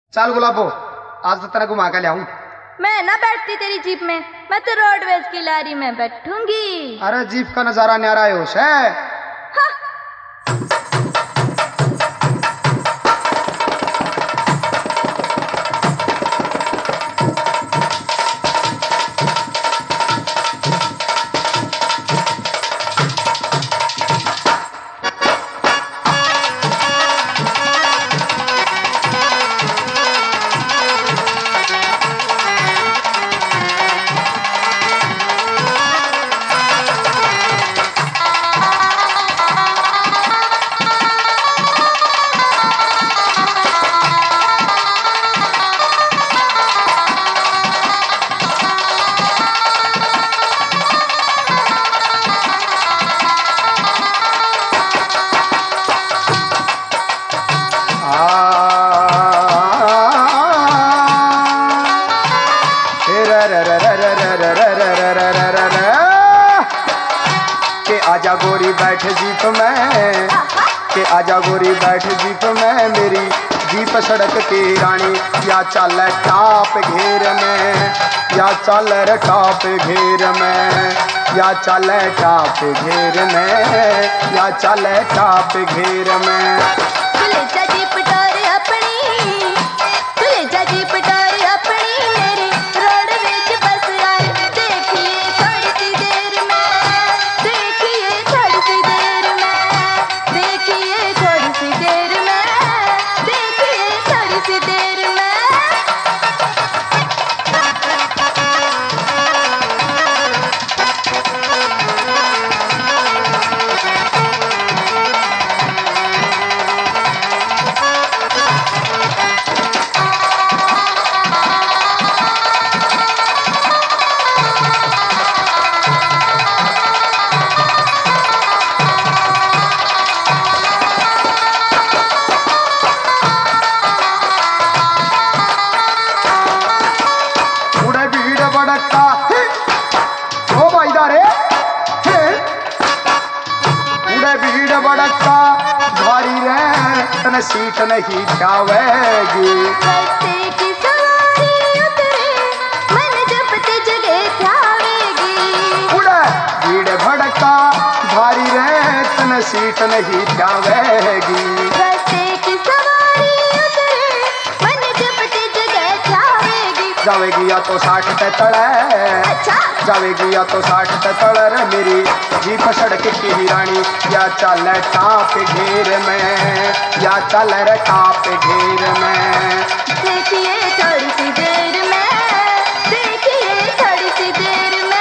चल गुलाबो, आज तो तेरा घुमा के लाऊं। मैं ना बैठती तेरी जीप में, मैं तो रोडवेज की लारी में बैठूंगी। अरे जीप का नजारा न्यारा है उसे। हाँ। के आजा गोरी बैठ जीप में, के आजा गोरी बैठ जीप में, मेरी जीप सड़क की रानी। या चल टाप घेर में, या चल टाप घेर में, या चल टाप घेर में, या चल टाप घेर में। भीड़ बड़का भारी रे, तन सीट नहीं जावेगी। रास्ते की सवारी उतरे, मन जपते जगह ध्यावेगी। उड़े भीड़ भड़का भारी रे, तन सीट नहीं जावेगी। रास्ते की सवारी उतरे, मन जपते जगह ध्यावेगी। जावेगी या तो 60 पे तड़े, अच्छा जावेगी या तो 60 पे तड़ रे, मेरी जीप सड़क की रानी। या चल टाप घेर में, या चल टाप घेर में। देखिए थोड़ी सी देर में, देखिए थोड़ी सी देर में।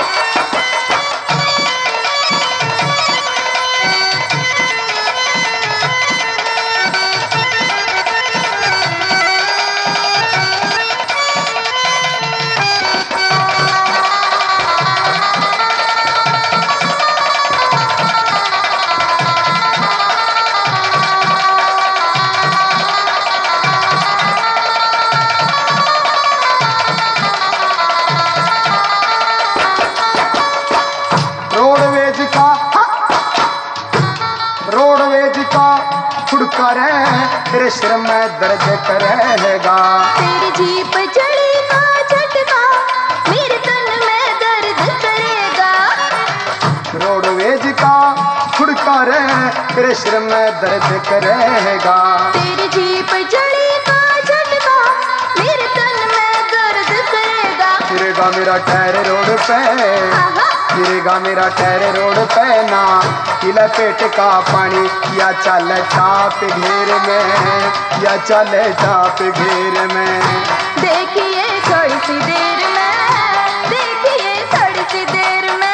रोडवेज का छुड़कारे तेरे सिर में दर्द करेगा। तेरी जीप चली का झटका, मेरे तन में दर्द करेगा। रोडवेज का छुड़कारे तेरे सिर में दर्द करेगा। तेरी जीप चली का झटका, मेरे तन में दर्द करेगा। गिरेगा मेरा टायर रोड पे, गिरेगा मेरा टायर रोड पे ना, किला पेट का पानी। या चल टाप घेर में, या चल टाप घेर में। देखिए थोड़ी सी देर में, देखिए थोड़ी सी देर में।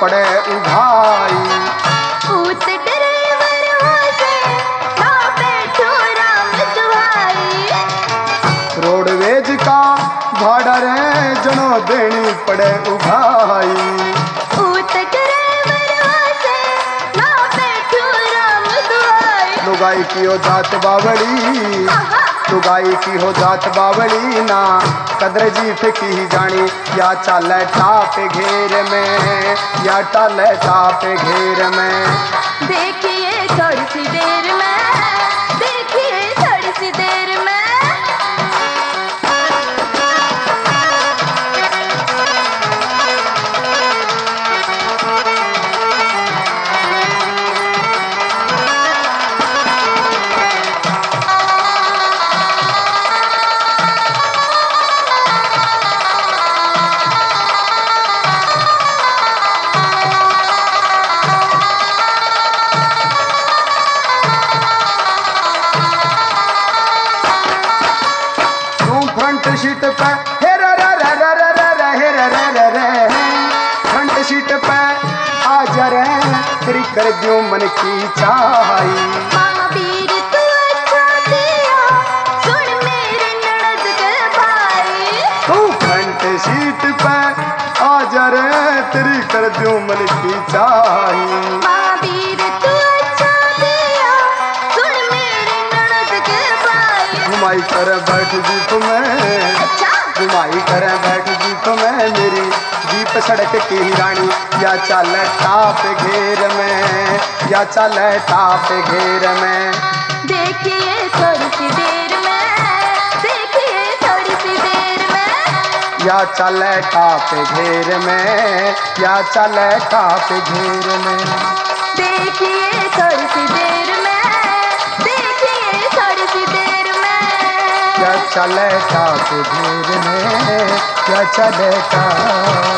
पड़े उघाई। पूत ड्राइवर हो से ना बैठो राम दुहाई। रोडवेज का भाड़ा रे जनो देनी पड़े उघाई। पूत ड्राइवर हो से ना बैठो राम दुहाई। लुगाई की हो जात बावड़ी, लुगाई की हो जात बावड़ी ना कदर जीत की जानी। या चाले टाप घेर में, या टाले टाप घेर में। देखिए थोड़ी सी देर में, देखिए थोड़ी सी देर में। फ्रंट सीट पे हे रे रे रे रे रे रे रे हे रे रे रे रे। फ्रंट सीट पे आ जा रे तेरी कर दियो मन की चाही। महावीर तू अच्छा दिया, सुन मेरे ननद के भाई। तू फ्रंट सीट पे आ जा रे तेरी कर दियो मन की चाही। महावीर तू अच्छा दिया, सुन मेरे ननद के भाई। घुमाई कर बैठ जीप में, अच्छा घुमाई कर बैठ जीप में मेरी जीप सड़क की रानी। या चल टाप घेर में, या चल टाप घेर में। देखिए थोड़ी सी देर में, देखिए थोड़ी सी देर में। या चल टाप घेर में, या चल टाप घेर में। देखिए थोड़ी सी देर में, देखिए थोड़ी सी देर में। या चल टाप घेर में, या चल टाप